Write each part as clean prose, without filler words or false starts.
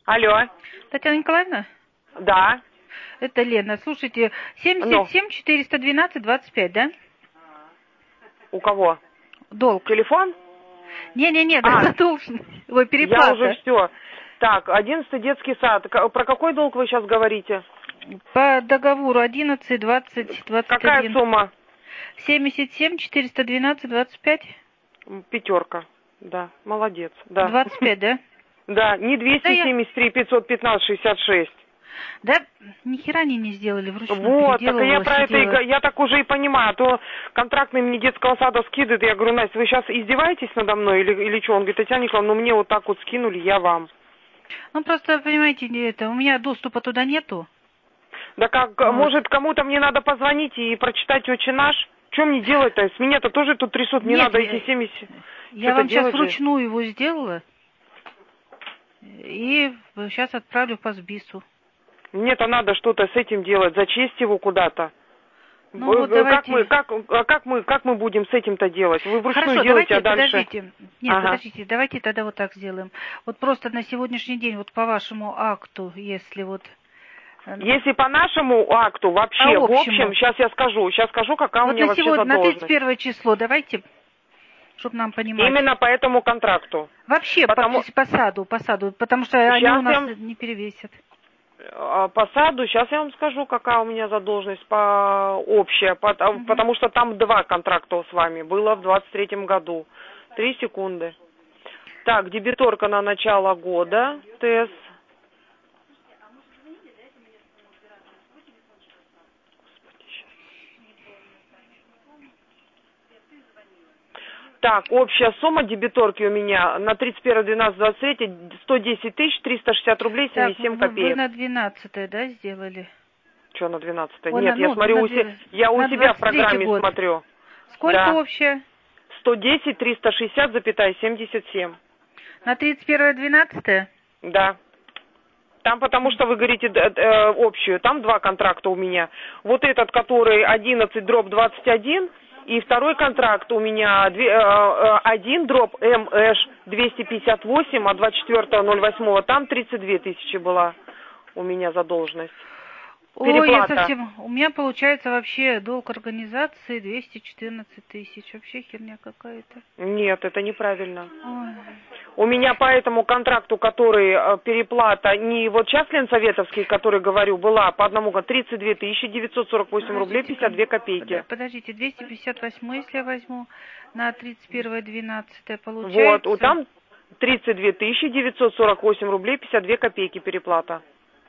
Алло. Татьяна Николаевна? Да. Это Лена. Слушайте, 77-412-25, да? У кого? Долг. Телефон? Не-не-не, должен. Ой, Я переплата. уже все. Так, 11-й детский сад. Про какой долг вы сейчас говорите? По договору 11, 20, 21. Какая сумма? 77-412-25. Пятерка. Да, молодец. Да. 25, да? Да, не 273 515 66. Да, ни хера они не сделали, вручную Вот, так я про сидела. это, я так уже и понимаю, а то контрактный мне детского сада скидывает, я говорю, Настя, вы сейчас издеваетесь надо мной или что? Он говорит, Татьяна Николаевна, ну мне вот так вот скинули, я вам. Ну, просто, понимаете, у меня доступа туда нету. Да как, Вот. может, кому-то мне надо позвонить и прочитать «Отче наш»? Что мне делать-то? С меня-то тоже тут трясут, не надо эти 70... Я вам сейчас вручную его сделала. И сейчас отправлю по СБИСу. Мне-то надо что-то с этим делать, зачесть его куда-то. Ну, вот давайте... как мы будем с этим-то делать? Вы вручную Хорошо, делаете, давайте, а дальше... подождите. Нет, подождите, давайте тогда вот так сделаем. Вот просто на сегодняшний день, вот по вашему акту, если вот... Если по нашему акту вообще, в общем, сейчас скажу, какая у меня вообще задолженность. На 31 число давайте, чтобы нам понимать. Именно по этому контракту. Вообще, по саду, потому что они у нас не перевесят. По саду, сейчас я вам скажу, какая у меня задолженность общая, потому что там 2 контракта с вами было в 23-м году. 3 секунды. Так, дебиторка на начало года, ТЭС. Так, общая сумма дебиторки у меня на 31.12.23 110 360 рублей 77 копеек. Вы на 12-е, да, сделали? Что на 12-е? Нет, я смотрю, я у себя в программе смотрю. Сколько общая? 110 360,77. На 31.12? Да. Там потому что вы говорите общую, там 2 контракта у меня. Вот этот, который 11/21, и второй контракт у меня 1/МШ 258, а 24.08 там 32 тысячи была у меня задолженность. Ой, я совсем... У меня получается вообще долг организации 214 тысяч. Вообще херня какая-то. Нет, это неправильно. Ой. У меня по этому контракту, который переплата, не вот сейчас Ленсоветовский, который говорю, была по одному 32 948 рублей 52 копейки. Подождите, 258, если я возьму на 31.12, получается... Вот, там 32 948 рублей 52 копейки переплата.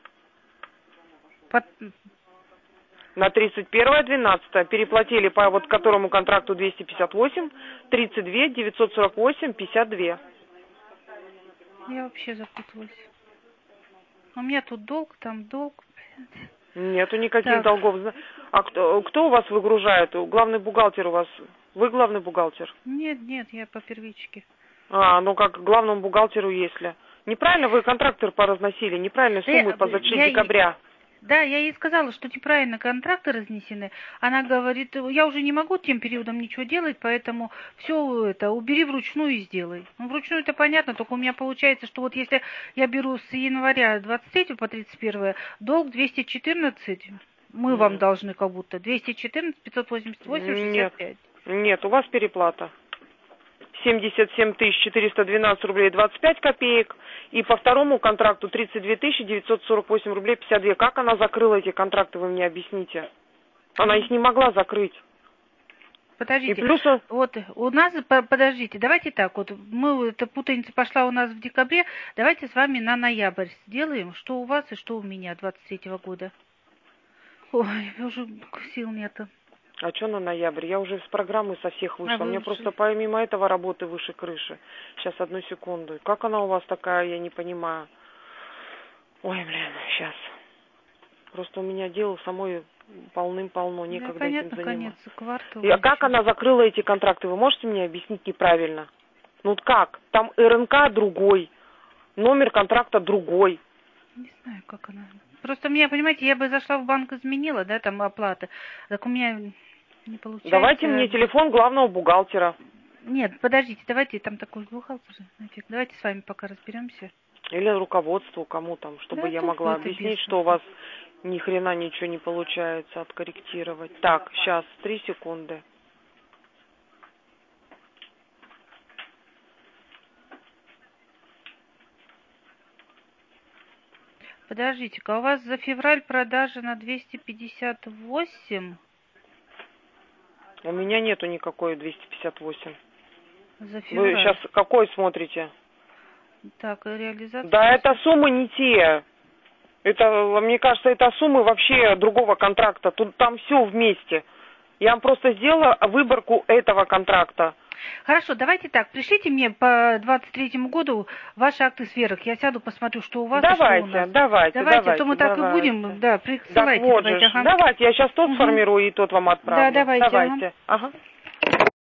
На 31.12 переплатили по вот которому контракту 258, 32 948 52. Я вообще запуталась. У меня тут долг, там долг. Нету никаких долгов. А кто у вас выгружает? Главный бухгалтер у вас? Вы главный бухгалтер? Нет, я по первичке. Ну как главному бухгалтеру, если. Неправильно вы контрактор поразносили, неправильно суммы по 6 декабря. Да, я ей сказала, что неправильно контракты разнесены. Она говорит, я уже не могу тем периодом ничего делать, поэтому все это убери вручную и сделай. Ну, вручную это понятно, только у меня получается, что вот если я беру с января 23 по 31, долг 214, мы вам должны как будто, 214 588 65. Нет, у вас переплата. 77 412 рублей 25 копеек. И по второму контракту 32 948 рублей 52. Как она закрыла эти контракты, вы мне объясните? Она их не могла закрыть. Подождите, и плюс... вот у нас, подождите, давайте так, вот эта путаница пошла у нас в декабре, давайте с вами на ноябрь сделаем, что у вас и что у меня 23-го года. Ой, уже сил нету. А что на ноябрь? Я уже с программы со всех вышла. Мне просто помимо этого работы выше крыши. Сейчас, одну секунду. Как она у вас такая, я не понимаю. Ой, сейчас. Просто у меня дел самой полным-полно. Некогда этим заниматься. Квартала. Как она закрыла эти контракты? Вы можете мне объяснить неправильно? Ну как? Там РНК другой. Номер контракта другой. Не знаю, как она. Просто меня, понимаете, я бы зашла в банк, изменила, да, там оплата. Так у меня... Не получается. Давайте мне телефон главного бухгалтера. Нет, подождите, давайте, там такой бухгалтер. Давайте с вами пока разберемся. Или руководству, кому там, чтобы я могла объяснить, что у вас ни хрена ничего не получается откорректировать. Так, сейчас, 3 секунды. Подождите-ка, у вас за февраль продажи на 258? У меня нету никакой 258. За февраль. Вы сейчас какой смотрите? Так, реализация... Да, это суммы не те. Это, мне кажется, это суммы вообще другого контракта. Тут там все вместе. Я вам просто сделала выборку этого контракта. Хорошо, давайте так, пришлите мне по 23-му году ваши акты сверок. Я сяду, посмотрю, что у вас, Давайте, и что у нас. давайте, А то мы так и будем, да, присылайте. Так вот же, давайте, я сейчас тот сформирую и тот вам отправлю. Да, давайте. Давайте. Ага.